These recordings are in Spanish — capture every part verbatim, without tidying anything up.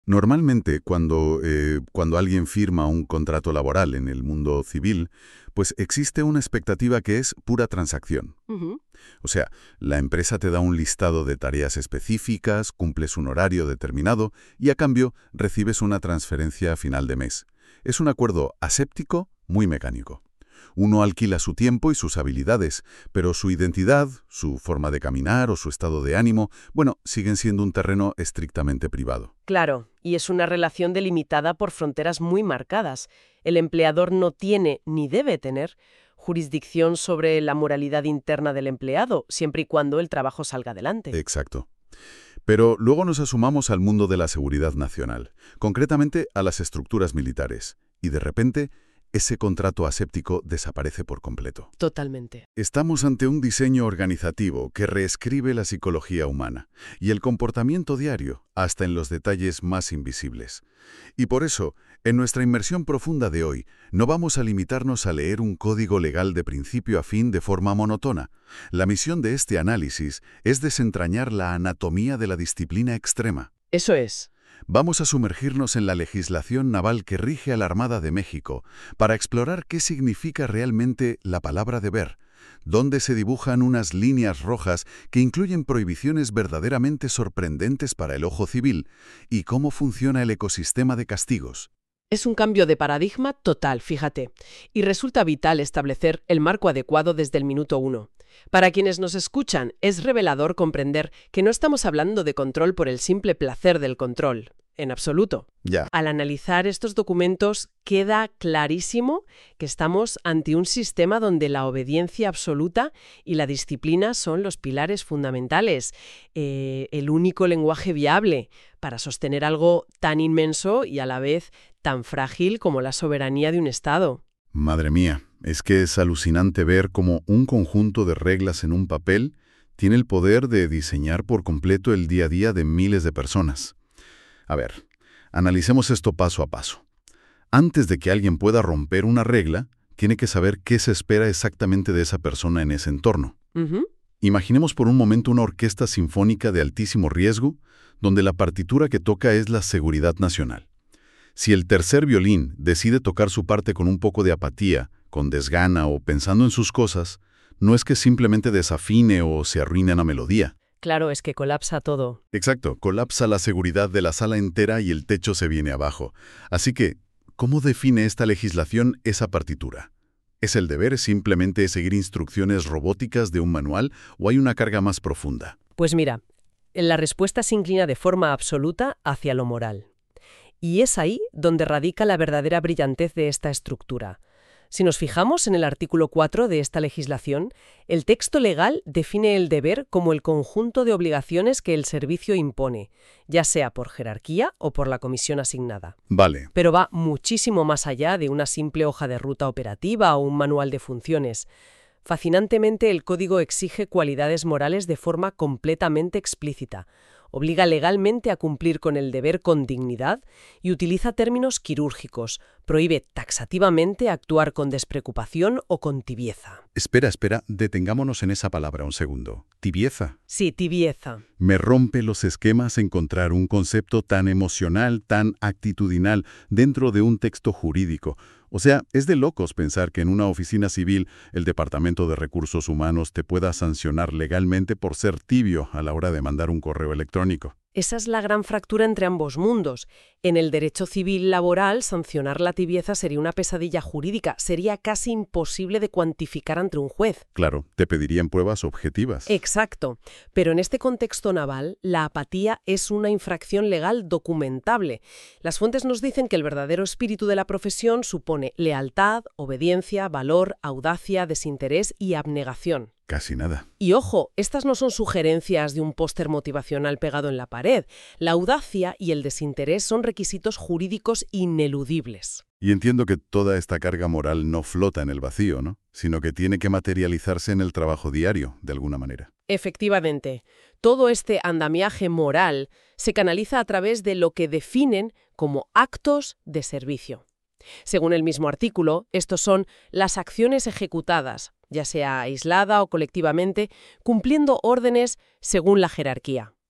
Normalmente, cuando, eh, cuando alguien firma un contrato laboral en el mundo civil, pues existe una expectativa que es pura transacción. Ujú. O sea, la empresa te da un listado de tareas específicas, cumples un horario determinado y a cambio recibes una transferencia a final de mes. Es un acuerdo aséptico, muy mecánico. Uno alquila su tiempo y sus habilidades, pero su identidad, su forma de caminar o su estado de ánimo, bueno, siguen siendo un terreno estrictamente privado. Claro, y es una relación delimitada por fronteras muy marcadas. El empleador no tiene ni debe tener jurisdicción sobre la moralidad interna del empleado, siempre y cuando el trabajo salga adelante. Exacto. Pero luego nos asumamos al mundo de la seguridad nacional, concretamente a las estructuras militares, y de repente ese contrato aséptico desaparece por completo. Totalmente. Estamos ante un diseño organizativo que reescribe la psicología humana y el comportamiento diario, hasta en los detalles más invisibles. Y por eso, en nuestra inmersión profunda de hoy, no vamos a limitarnos a leer un código legal de principio a fin de forma monótona. La misión de este análisis es desentrañar la anatomía de la disciplina extrema. Eso es. Vamos a sumergirnos en la legislación naval que rige a la Armada de México para explorar qué significa realmente la palabra deber, dónde se dibujan unas líneas rojas que incluyen prohibiciones verdaderamente sorprendentes para el ojo civil y cómo funciona el ecosistema de castigos. Es un cambio de paradigma total, fíjate, y resulta vital establecer el marco adecuado desde el minuto uno. Para quienes nos escuchan, es revelador comprender que no estamos hablando de control por el simple placer del control, en absoluto. Ya. Al analizar estos documentos, queda clarísimo que estamos ante un sistema donde la obediencia absoluta y la disciplina son los pilares fundamentales, eh, el único lenguaje viable para sostener algo tan inmenso y a la vez tan frágil como la soberanía de un Estado. Madre mía, es que es alucinante ver cómo un conjunto de reglas en un papel tiene el poder de diseñar por completo el día a día de miles de personas. A ver, analicemos esto paso a paso. Antes de que alguien pueda romper una regla, tiene que saber qué se espera exactamente de esa persona en ese entorno. Ujú. Imaginemos por un momento una orquesta sinfónica de altísimo riesgo, donde la partitura que toca es la seguridad nacional. Si el tercer violín decide tocar su parte con un poco de apatía, con desgana o pensando en sus cosas, no es que simplemente desafine o se arruine la melodía. Claro, es que colapsa todo. Exacto, colapsa la seguridad de la sala entera y el techo se viene abajo. Así que, ¿cómo define esta legislación esa partitura? ¿Es el deber simplemente seguir instrucciones robóticas de un manual o hay una carga más profunda? Pues mira, la respuesta se inclina de forma absoluta hacia lo moral. Y es ahí donde radica la verdadera brillantez de esta estructura. Si nos fijamos en el artículo cuatro de esta legislación, el texto legal define el deber como el conjunto de obligaciones que el servicio impone, ya sea por jerarquía o por la comisión asignada. Vale. Pero va muchísimo más allá de una simple hoja de ruta operativa o un manual de funciones. Fascinantemente, el código exige cualidades morales de forma completamente explícita. Obliga legalmente a cumplir con el deber con dignidad y utiliza términos quirúrgicos. Prohíbe taxativamente actuar con despreocupación o con tibieza. Espera, espera, detengámonos en esa palabra un segundo. Tibieza. Sí, tibieza. Me rompe los esquemas encontrar un concepto tan emocional, tan actitudinal, dentro de un texto jurídico. O sea, es de locos pensar que en una oficina civil el Departamento de Recursos Humanos te pueda sancionar legalmente por ser tibio a la hora de mandar un correo electrónico. Esa es la gran fractura entre ambos mundos. En el derecho civil laboral, sancionar la tibieza sería una pesadilla jurídica, sería casi imposible de cuantificar ante un juez. Claro, te pedirían pruebas objetivas. Exacto. Pero en este contexto naval, la apatía es una infracción legal documentable. Las fuentes nos dicen que el verdadero espíritu de la profesión supone lealtad, obediencia, valor, audacia, desinterés y abnegación. Casi nada. Y ojo, estas no son sugerencias de un póster motivacional pegado en la pared. La audacia y el desinterés son requisitos jurídicos ineludibles. Y entiendo que toda esta carga moral no flota en el vacío, ¿no? Sino que tiene que materializarse en el trabajo diario, de alguna manera. Efectivamente, todo este andamiaje moral se canaliza a través de lo que definen como actos de servicio. Según el mismo artículo, estos son las acciones ejecutadas, ya sea aislada o colectivamente, cumpliendo órdenes según la jerarquía.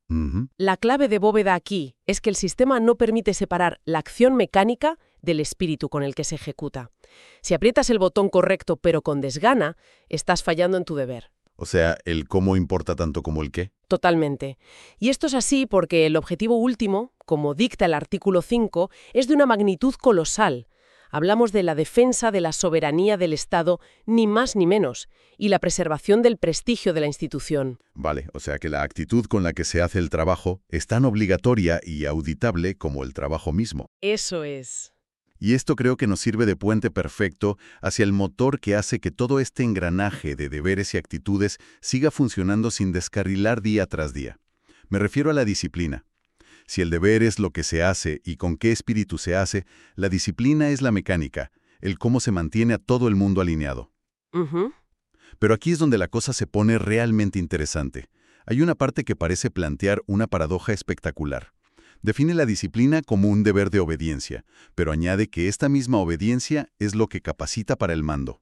Ujú. La clave de bóveda aquí es que el sistema no permite separar la acción mecánica del espíritu con el que se ejecuta. Si aprietas el botón correcto pero con desgana, estás fallando en tu deber. O sea, el cómo importa tanto como el qué. Totalmente. Y esto es así porque el objetivo último, como dicta el artículo cinco, es de una magnitud colosal. Hablamos de la defensa de la soberanía del Estado, ni más ni menos, y la preservación del prestigio de la institución. Vale, o sea que la actitud con la que se hace el trabajo es tan obligatoria y auditable como el trabajo mismo. Eso es. Y esto creo que nos sirve de puente perfecto hacia el motor que hace que todo este engranaje de deberes y actitudes siga funcionando sin descarrilar día tras día. Me refiero a la disciplina. Si el deber es lo que se hace y con qué espíritu se hace, la disciplina es la mecánica, el cómo se mantiene a todo el mundo alineado. Ujú. Pero aquí es donde la cosa se pone realmente interesante. Hay una parte que parece plantear una paradoja espectacular. Define la disciplina como un deber de obediencia, pero añade que esta misma obediencia es lo que capacita para el mando.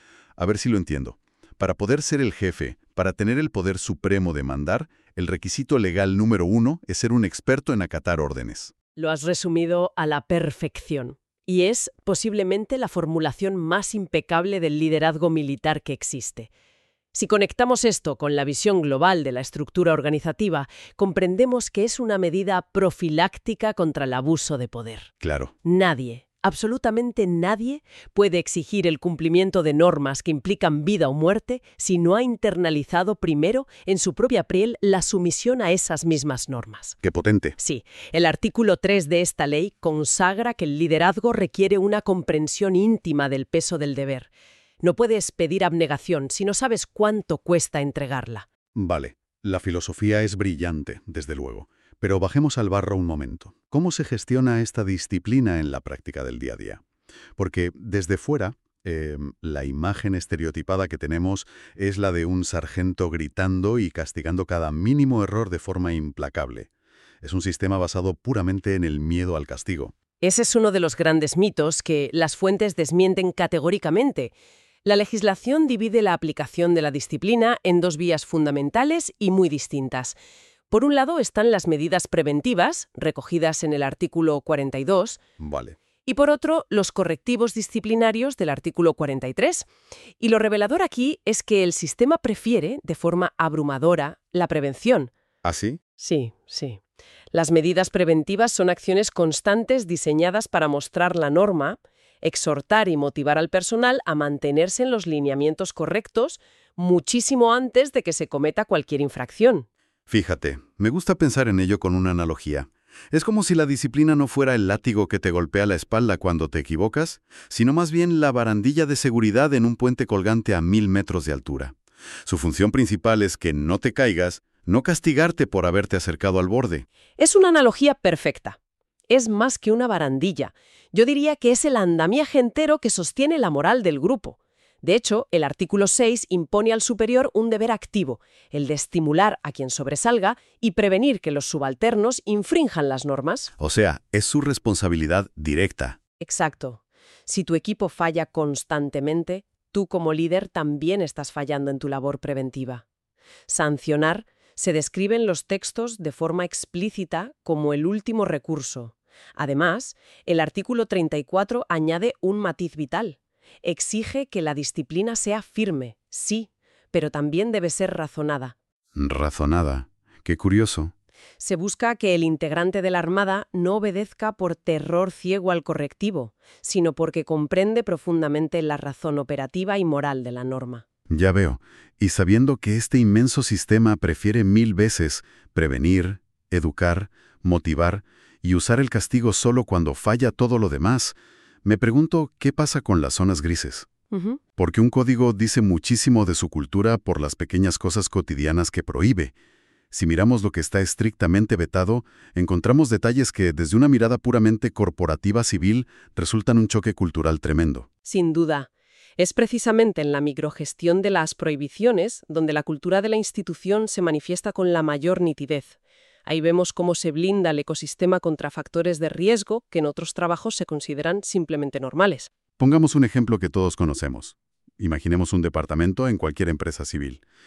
A ver si lo entiendo. Para poder ser el jefe, para tener el poder supremo de mandar, el requisito legal número uno es ser un experto en acatar órdenes. Lo has resumido a la perfección. Y es posiblemente la formulación más impecable del liderazgo militar que existe. Si conectamos esto con la visión global de la estructura organizativa, comprendemos que es una medida profiláctica contra el abuso de poder. Claro. Nadie, absolutamente nadie, puede exigir el cumplimiento de normas que implican vida o muerte si no ha internalizado primero en su propia piel la sumisión a esas mismas normas. ¡Qué potente! Sí, el artículo tres de esta ley consagra que el liderazgo requiere una comprensión íntima del peso del deber. No puedes pedir abnegación si no sabes cuánto cuesta entregarla. Vale, la filosofía es brillante, desde luego. Pero bajemos al barro un momento. ¿Cómo se gestiona esta disciplina en la práctica del día a día? Porque desde fuera, eh, la imagen estereotipada que tenemos es la de un sargento gritando y castigando cada mínimo error de forma implacable. Es un sistema basado puramente en el miedo al castigo. Ese es uno de los grandes mitos que las fuentes desmienten categóricamente. La legislación divide la aplicación de la disciplina en dos vías fundamentales y muy distintas. Por un lado están las medidas preventivas, recogidas en el artículo cuarenta y dos, Vale. y por otro, los correctivos disciplinarios del artículo cuarenta y tres. Y lo revelador aquí es que el sistema prefiere, de forma abrumadora, la prevención. ¿Así? Sí, sí. Las medidas preventivas son acciones constantes diseñadas para mostrar la norma, exhortar y motivar al personal a mantenerse en los lineamientos correctos muchísimo antes de que se cometa cualquier infracción. Fíjate, me gusta pensar en ello con una analogía. Es como si la disciplina no fuera el látigo que te golpea la espalda cuando te equivocas, sino más bien la barandilla de seguridad en un puente colgante a mil metros de altura. Su función principal es que no te caigas, no castigarte por haberte acercado al borde. Es una analogía perfecta. Es más que una barandilla. Yo diría que es el andamiaje entero que sostiene la moral del grupo. De hecho, el artículo seis impone al superior un deber activo, el de estimular a quien sobresalga y prevenir que los subalternos infrinjan las normas. O sea, es su responsabilidad directa. Exacto. Si tu equipo falla constantemente, tú como líder también estás fallando en tu labor preventiva. Sancionar se describe en los textos de forma explícita como el último recurso. Además, el artículo treinta y cuatro añade un matiz vital. Exige que la disciplina sea firme, sí, pero también debe ser razonada. Razonada. Qué curioso. Se busca que el integrante de la Armada no obedezca por terror ciego al correctivo, sino porque comprende profundamente la razón operativa y moral de la norma. Ya veo. Y sabiendo que este inmenso sistema prefiere mil veces prevenir, educar, motivar y usar el castigo solo cuando falla todo lo demás, me pregunto qué pasa con las zonas grises. Uh-huh. Porque un código dice muchísimo de su cultura por las pequeñas cosas cotidianas que prohíbe. Si miramos lo que está estrictamente vetado, encontramos detalles que, desde una mirada puramente corporativa civil, resultan un choque cultural tremendo. Sin duda. Es precisamente en la microgestión de las prohibiciones donde la cultura de la institución se manifiesta con la mayor nitidez. Ahí vemos cómo se blinda el ecosistema contra factores de riesgo que en otros trabajos se consideran simplemente normales. Pongamos un ejemplo que todos conocemos. Imaginemos un departamento en cualquier empresa civil.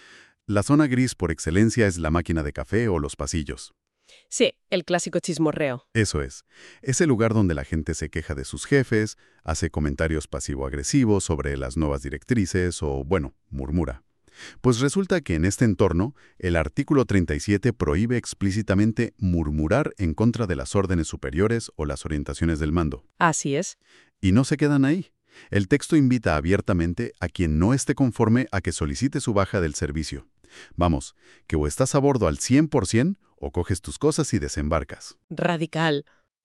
La zona gris por excelencia es la máquina de café o los pasillos. Sí, el clásico chismorreo. Eso es. Es el lugar donde la gente se queja de sus jefes, hace comentarios pasivo-agresivos sobre las nuevas directrices o, bueno, murmura. Pues resulta que en este entorno, el artículo treinta y siete prohíbe explícitamente murmurar en contra de las órdenes superiores o las orientaciones del mando. Así es. Y no se quedan ahí. El texto invita abiertamente a quien no esté conforme a que solicite su baja del servicio. Vamos, que o estás a bordo al cien por ciento o coges tus cosas y desembarcas. Radical.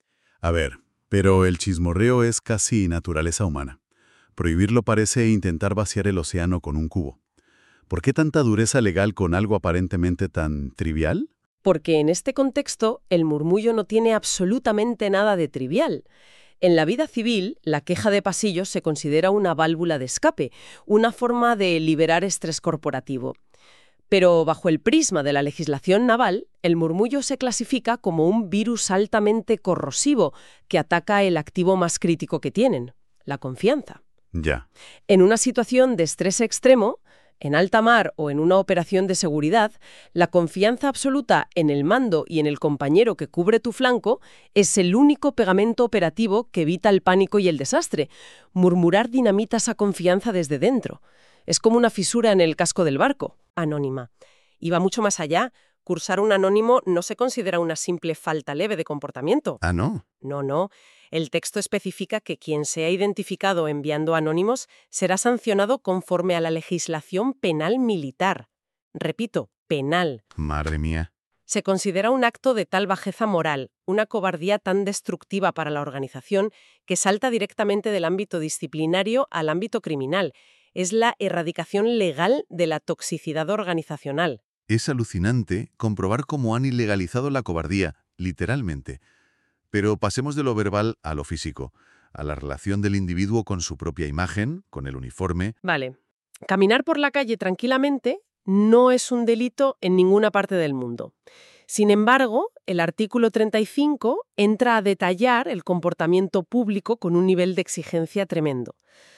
A ver, pero el chismorreo es casi naturaleza humana. Prohibirlo parece intentar vaciar el océano con un cubo. ¿Por qué tanta dureza legal con algo aparentemente tan trivial? Porque en este contexto el murmullo no tiene absolutamente nada de trivial. En la vida civil, la queja de pasillos se considera una válvula de escape, una forma de liberar estrés corporativo. Pero bajo el prisma de la legislación naval, el murmullo se clasifica como un virus altamente corrosivo que ataca el activo más crítico que tienen, la confianza. Ya. En una situación de estrés extremo, en alta mar o en una operación de seguridad, la confianza absoluta en el mando y en el compañero que cubre tu flanco es el único pegamento operativo que evita el pánico y el desastre. Murmurar dinamita esa confianza desde dentro. Es como una fisura en el casco del barco. Anónima. Y va mucho más allá. Cursar un anónimo no se considera una simple falta leve de comportamiento. Ah, ¿no? No, no. El texto especifica que quien sea identificado enviando anónimos será sancionado conforme a la legislación penal militar. Repito, penal. Madre mía. Se considera un acto de tal bajeza moral, una cobardía tan destructiva para la organización, que salta directamente del ámbito disciplinario al ámbito criminal. Es la erradicación legal de la toxicidad organizacional. Es alucinante comprobar cómo han ilegalizado la cobardía, literalmente. Pero pasemos de lo verbal a lo físico, a la relación del individuo con su propia imagen, con el uniforme. Vale. Caminar por la calle tranquilamente no es un delito en ninguna parte del mundo. Sin embargo, el artículo treinta y cinco entra a detallar el comportamiento público con un nivel de exigencia tremendo.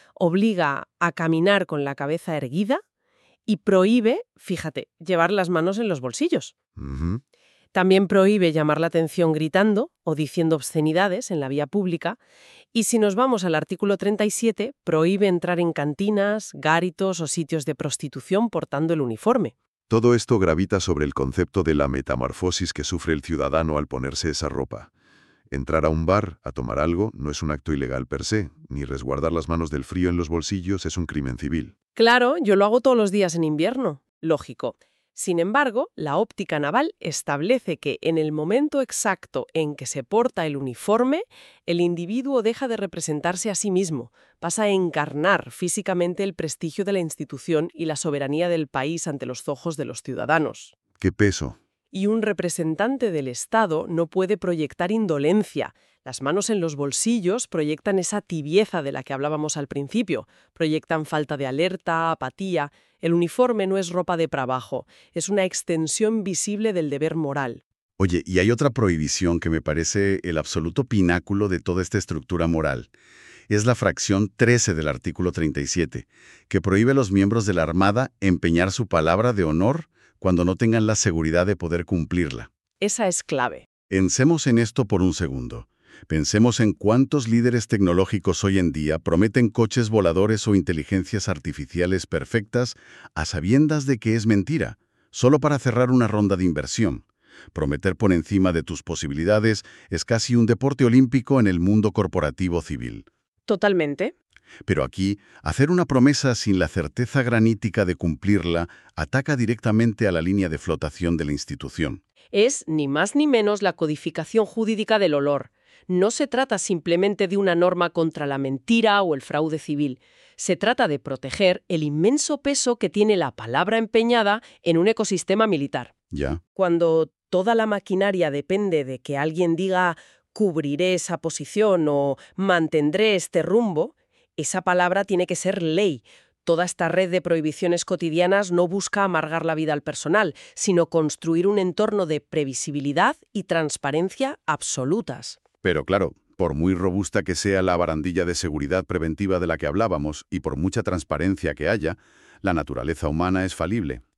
Obliga a caminar con la cabeza erguida y prohíbe, fíjate, llevar las manos en los bolsillos. Uh-huh. También prohíbe llamar la atención gritando o diciendo obscenidades en la vía pública. Y si nos vamos al artículo treinta y siete, prohíbe entrar en cantinas, gáritos o sitios de prostitución portando el uniforme. Todo esto gravita sobre el concepto de la metamorfosis que sufre el ciudadano al ponerse esa ropa. Entrar a un bar a tomar algo no es un acto ilegal per se, ni resguardar las manos del frío en los bolsillos es un crimen civil. Claro, yo lo hago todos los días en invierno. Lógico. Sin embargo, la óptica naval establece que en el momento exacto en que se porta el uniforme, el individuo deja de representarse a sí mismo, pasa a encarnar físicamente el prestigio de la institución y la soberanía del país ante los ojos de los ciudadanos. ¡Qué peso! Y un representante del Estado no puede proyectar indolencia. Las manos en los bolsillos proyectan esa tibieza de la que hablábamos al principio, proyectan falta de alerta, apatía. El uniforme no es ropa de trabajo, es una extensión visible del deber moral. Oye, y hay otra prohibición que me parece el absoluto pináculo de toda esta estructura moral. Es la fracción trece del artículo treinta y siete, que prohíbe a los miembros de la Armada empeñar su palabra de honor cuando no tengan la seguridad de poder cumplirla. Esa es clave. Pensemos en esto por un segundo. Pensemos en cuántos líderes tecnológicos hoy en día prometen coches voladores o inteligencias artificiales perfectas a sabiendas de que es mentira, solo para cerrar una ronda de inversión. Prometer por encima de tus posibilidades es casi un deporte olímpico en el mundo corporativo civil. Totalmente. Pero aquí, hacer una promesa sin la certeza granítica de cumplirla ataca directamente a la línea de flotación de la institución. Es ni más ni menos la codificación jurídica del olor. No se trata simplemente de una norma contra la mentira o el fraude civil. Se trata de proteger el inmenso peso que tiene la palabra empeñada en un ecosistema militar. Ya. Cuando toda la maquinaria depende de que alguien diga «cubriré esa posición» o «mantendré este rumbo», esa palabra tiene que ser ley. Toda esta red de prohibiciones cotidianas no busca amargar la vida al personal, sino construir un entorno de previsibilidad y transparencia absolutas. Pero claro, por muy robusta que sea la barandilla de seguridad preventiva de la que hablábamos y por mucha transparencia que haya, la naturaleza humana es falible.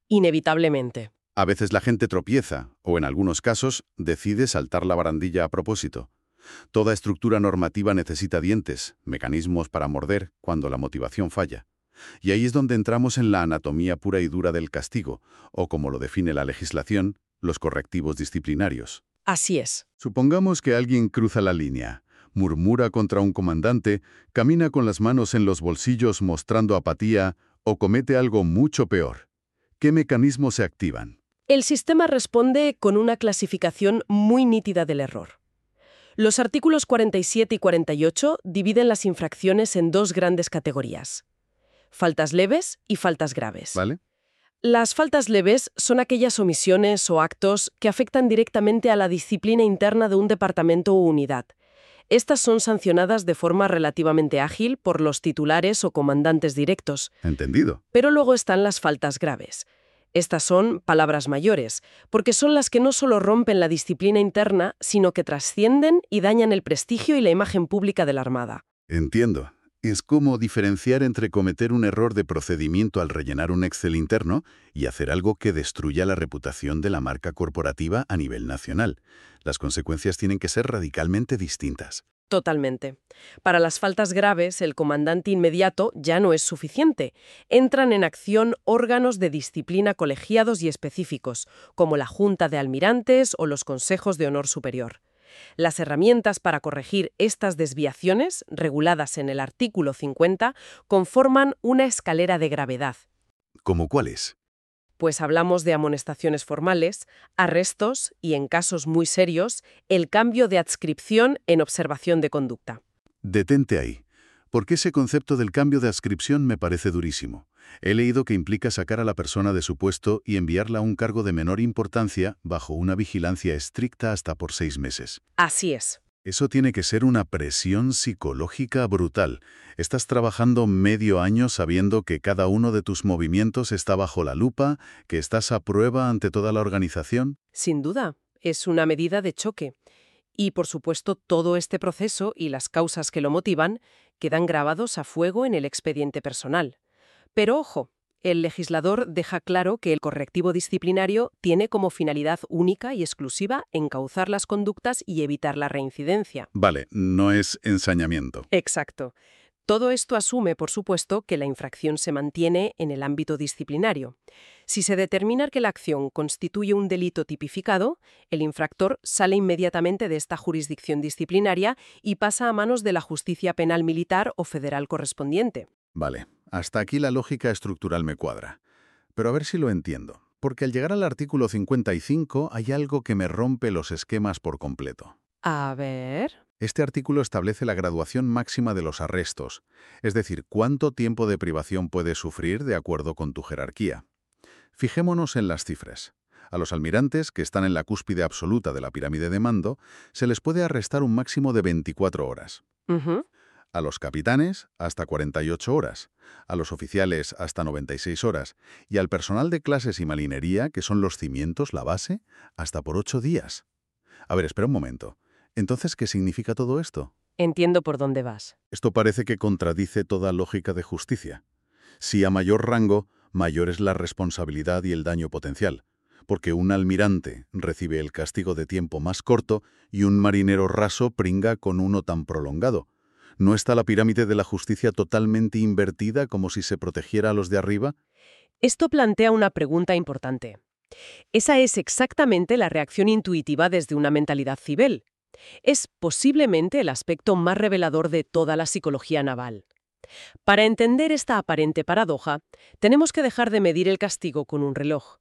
Inevitablemente. A veces la gente tropieza, o en algunos casos, decide saltar la barandilla a propósito. Toda estructura normativa necesita dientes, mecanismos para morder cuando la motivación falla. Y ahí es donde entramos en la anatomía pura y dura del castigo, o como lo define la legislación, los correctivos disciplinarios. Así es. Supongamos que alguien cruza la línea, murmura contra un comandante, camina con las manos en los bolsillos mostrando apatía o comete algo mucho peor. ¿Qué mecanismos se activan? El sistema responde con una clasificación muy nítida del error. Los artículos cuarenta y siete y cuarenta y ocho dividen las infracciones en dos grandes categorías: faltas leves y faltas graves. ¿Vale? Las faltas leves son aquellas omisiones o actos que afectan directamente a la disciplina interna de un departamento o unidad. Estas son sancionadas de forma relativamente ágil por los titulares o comandantes directos. Entendido. Pero luego están las faltas graves. Estas son palabras mayores, porque son las que no solo rompen la disciplina interna, sino que trascienden y dañan el prestigio y la imagen pública de la Armada. Entiendo. Es como diferenciar entre cometer un error de procedimiento al rellenar un Excel interno y hacer algo que destruya la reputación de la marca corporativa a nivel nacional. Las consecuencias tienen que ser radicalmente distintas. Totalmente. Para las faltas graves, el comandante inmediato ya no es suficiente. Entran en acción órganos de disciplina colegiados y específicos, como la Junta de Almirantes o los Consejos de Honor Superior. Las herramientas para corregir estas desviaciones, reguladas en el artículo cincuenta, conforman una escalera de gravedad. ¿Cómo cuáles? Pues hablamos de amonestaciones formales, arrestos y, en casos muy serios, el cambio de adscripción en observación de conducta. Detente ahí, porque ese concepto del cambio de adscripción me parece durísimo. He leído que implica sacar a la persona de su puesto y enviarla a un cargo de menor importancia bajo una vigilancia estricta hasta por seis meses. Así es. Eso tiene que ser una presión psicológica brutal. Estás trabajando medio año sabiendo que cada uno de tus movimientos está bajo la lupa, que estás a prueba ante toda la organización. Sin duda, es una medida de choque. Y, por supuesto, todo este proceso y las causas que lo motivan quedan grabados a fuego en el expediente personal. Pero ojo, el legislador deja claro que el correctivo disciplinario tiene como finalidad única y exclusiva encauzar las conductas y evitar la reincidencia. Vale, no es ensañamiento. Exacto. Todo esto asume, por supuesto, que la infracción se mantiene en el ámbito disciplinario. Si se determina que la acción constituye un delito tipificado, el infractor sale inmediatamente de esta jurisdicción disciplinaria y pasa a manos de la justicia penal militar o federal correspondiente. Vale, hasta aquí la lógica estructural me cuadra. Pero a ver si lo entiendo. Porque al llegar al artículo cincuenta y cinco hay algo que me rompe los esquemas por completo. A ver... Este artículo establece la graduación máxima de los arrestos, es decir, cuánto tiempo de privación puedes sufrir de acuerdo con tu jerarquía. Fijémonos en las cifras. A los almirantes, que están en la cúspide absoluta de la pirámide de mando, se les puede arrestar un máximo de veinticuatro horas. Uh-huh. A los capitanes, hasta cuarenta y ocho horas. A los oficiales, hasta noventa y seis horas. Y al personal de clases y marinería, que son los cimientos, la base, hasta por ocho días. A ver, espera un momento. Entonces, ¿qué significa todo esto? Entiendo por dónde vas. Esto parece que contradice toda lógica de justicia. Si a mayor rango, mayor es la responsabilidad y el daño potencial, porque un almirante recibe el castigo de tiempo más corto y un marinero raso pringa con uno tan prolongado. ¿No está la pirámide de la justicia totalmente invertida como si se protegiera a los de arriba? Esto plantea una pregunta importante. Esa es exactamente la reacción intuitiva desde una mentalidad civil. Es posiblemente el aspecto más revelador de toda la psicología naval. Para entender esta aparente paradoja, tenemos que dejar de medir el castigo con un reloj.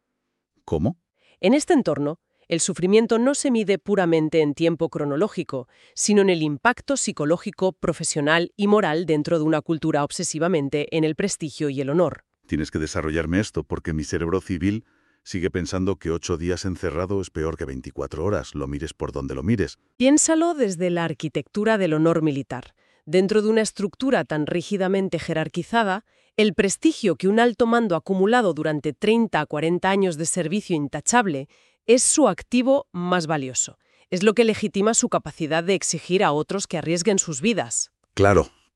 ¿Cómo? En este entorno, el sufrimiento no se mide puramente en tiempo cronológico, sino en el impacto psicológico, profesional y moral dentro de una cultura obsesivamente en el prestigio y el honor. Tienes que desarrollarme esto porque mi cerebro civil sigue pensando que ocho días encerrado es peor que veinticuatro horas, lo mires por donde lo mires. Piénsalo desde la arquitectura del honor militar. Dentro de una estructura tan rígidamente jerarquizada, el prestigio que un alto mando ha acumulado durante treinta a cuarenta años de servicio intachable es su activo más valioso. Es lo que legitima su capacidad de exigir a otros que arriesguen sus vidas. Claro,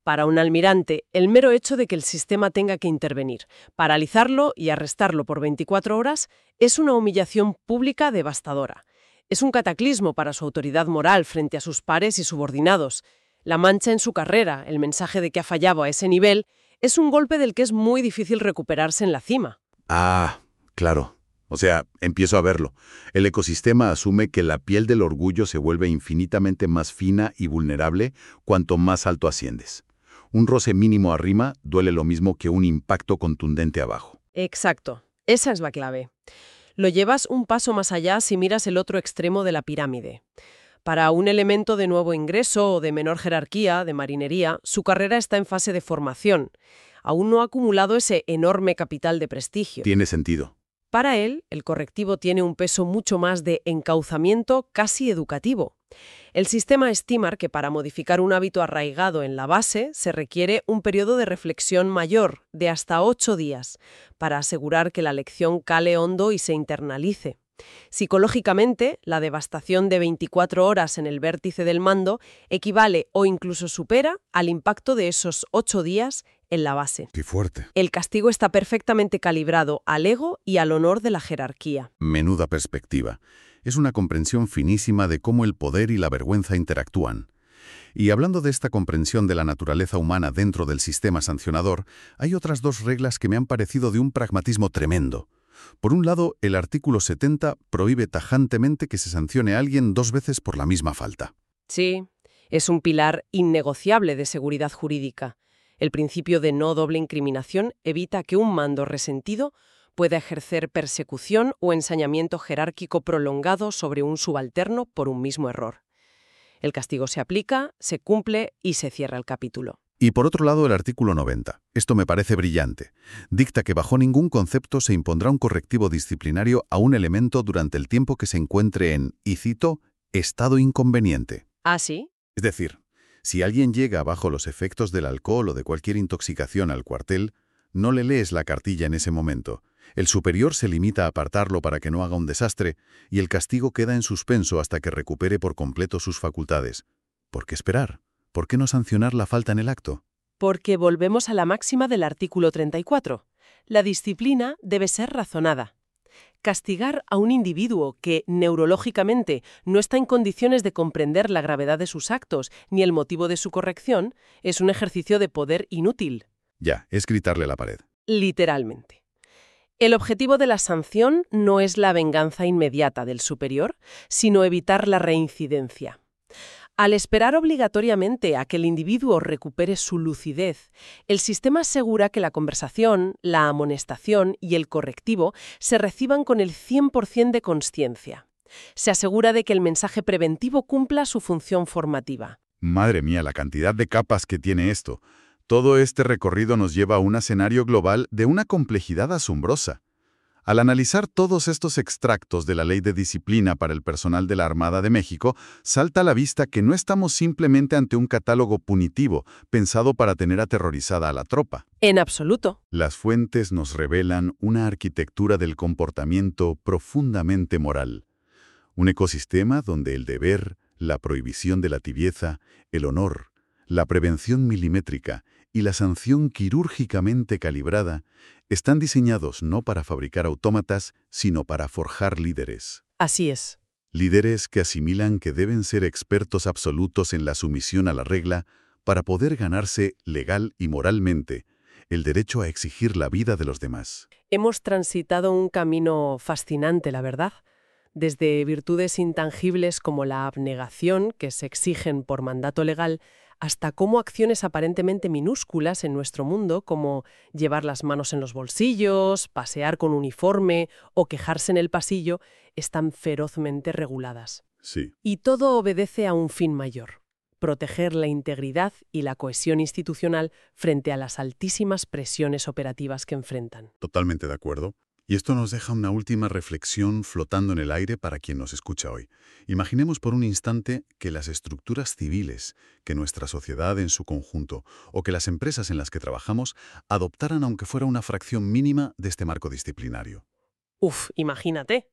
Para un almirante, el mero hecho de que el sistema tenga que intervenir, paralizarlo y arrestarlo por veinticuatro horas es una humillación pública devastadora. Es un cataclismo para su autoridad moral frente a sus pares y subordinados. La mancha en su carrera, el mensaje de que ha fallado a ese nivel, es un golpe del que es muy difícil recuperarse en la cima. Ah, claro. O sea, empiezo a verlo. El ecosistema asume que la piel del orgullo se vuelve infinitamente más fina y vulnerable cuanto más alto asciendes. Un roce mínimo arriba duele lo mismo que un impacto contundente abajo. Exacto. Esa es la clave. Lo llevas un paso más allá si miras el otro extremo de la pirámide. Para un elemento de nuevo ingreso o de menor jerarquía, de marinería, su carrera está en fase de formación. Aún no ha acumulado ese enorme capital de prestigio. Tiene sentido. Para él, el correctivo tiene un peso mucho más de encauzamiento casi educativo. El sistema estima que para modificar un hábito arraigado en la base se requiere un periodo de reflexión mayor, de hasta ocho días, para asegurar que la lección cale hondo y se internalice. Psicológicamente, la devastación de veinticuatro horas en el vértice del mando equivale o incluso supera al impacto de esos ocho días en la base. ¡Qué fuerte! El castigo está perfectamente calibrado al ego y al honor de la jerarquía. Menuda perspectiva. Es una comprensión finísima de cómo el poder y la vergüenza interactúan. Y hablando de esta comprensión de la naturaleza humana dentro del sistema sancionador, hay otras dos reglas que me han parecido de un pragmatismo tremendo. Por un lado, el artículo setenta prohíbe tajantemente que se sancione a alguien dos veces por la misma falta. Sí, es un pilar innegociable de seguridad jurídica. El principio de no doble incriminación evita que un mando resentido pueda ejercer persecución o ensañamiento jerárquico prolongado sobre un subalterno por un mismo error. El castigo se aplica, se cumple y se cierra el capítulo. Y por otro lado, el artículo noventa. Esto me parece brillante. Dicta que bajo ningún concepto se impondrá un correctivo disciplinario a un elemento durante el tiempo que se encuentre en, y cito, estado inconveniente. ¿Ah, sí? Es decir, si alguien llega bajo los efectos del alcohol o de cualquier intoxicación al cuartel, no le lees la cartilla en ese momento. El superior se limita a apartarlo para que no haga un desastre y el castigo queda en suspenso hasta que recupere por completo sus facultades. ¿Por qué esperar? ¿Por qué no sancionar la falta en el acto? Porque volvemos a la máxima del artículo treinta y cuatro. La disciplina debe ser razonada. Castigar a un individuo que neurológicamente no está en condiciones de comprender la gravedad de sus actos ni el motivo de su corrección es un ejercicio de poder inútil. Ya, es gritarle a la pared. Literalmente. El objetivo de la sanción no es la venganza inmediata del superior, sino evitar la reincidencia. Al esperar obligatoriamente a que el individuo recupere su lucidez, el sistema asegura que la conversación, la amonestación y el correctivo se reciban con el cien por cien de consciencia. Se asegura de que el mensaje preventivo cumpla su función formativa. Madre mía, la cantidad de capas que tiene esto. Todo este recorrido nos lleva a un escenario global de una complejidad asombrosa. Al analizar todos estos extractos de la Ley de Disciplina para el personal de la Armada de México, salta a la vista que no estamos simplemente ante un catálogo punitivo, pensado para tener aterrorizada a la tropa. En absoluto. Las fuentes nos revelan una arquitectura del comportamiento profundamente moral. Un ecosistema donde el deber, la prohibición de la tibieza, el honor, la prevención milimétrica y la sanción quirúrgicamente calibrada están diseñados no para fabricar autómatas, sino para forjar líderes. Así es. Líderes que asimilan que deben ser expertos absolutos en la sumisión a la regla para poder ganarse, legal y moralmente, el derecho a exigir la vida de los demás. Hemos transitado un camino fascinante, la verdad. Desde virtudes intangibles como la abnegación, que se exigen por mandato legal, hasta cómo acciones aparentemente minúsculas en nuestro mundo, como llevar las manos en los bolsillos, pasear con uniforme o quejarse en el pasillo, están ferozmente reguladas. Sí. Y todo obedece a un fin mayor: proteger la integridad y la cohesión institucional frente a las altísimas presiones operativas que enfrentan. Totalmente de acuerdo. Y esto nos deja una última reflexión flotando en el aire para quien nos escucha hoy. Imaginemos por un instante que las estructuras civiles, que nuestra sociedad en su conjunto o que las empresas en las que trabajamos adoptaran aunque fuera una fracción mínima de este marco disciplinario. Uf, imagínate.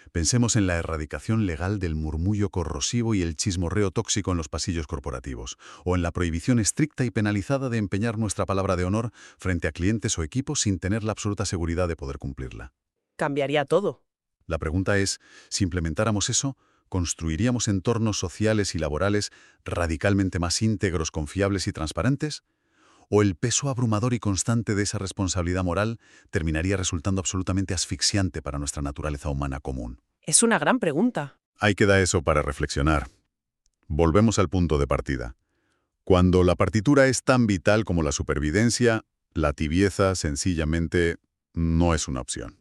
Pensemos en la erradicación legal del murmullo corrosivo y el chismorreo tóxico en los pasillos corporativos, o en la prohibición estricta y penalizada de empeñar nuestra palabra de honor frente a clientes o equipos sin tener la absoluta seguridad de poder cumplirla. Cambiaría todo. La pregunta es, si implementáramos eso, ¿construiríamos entornos sociales y laborales radicalmente más íntegros, confiables y transparentes? ¿O el peso abrumador y constante de esa responsabilidad moral terminaría resultando absolutamente asfixiante para nuestra naturaleza humana común? Es una gran pregunta. Ahí queda eso para reflexionar. Volvemos al punto de partida. Cuando la partitura es tan vital como la supervivencia, la tibieza sencillamente no es una opción.